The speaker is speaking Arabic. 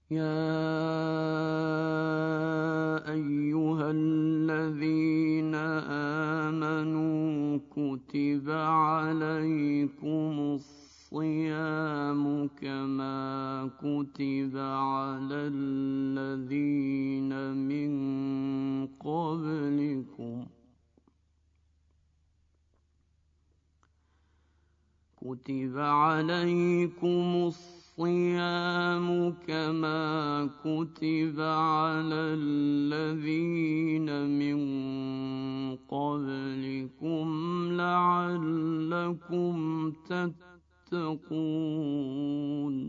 يا أيها الذين آمنوا كتب عليكم الصيام كما كتب على الذين من قبلكم لعلكم تتقون.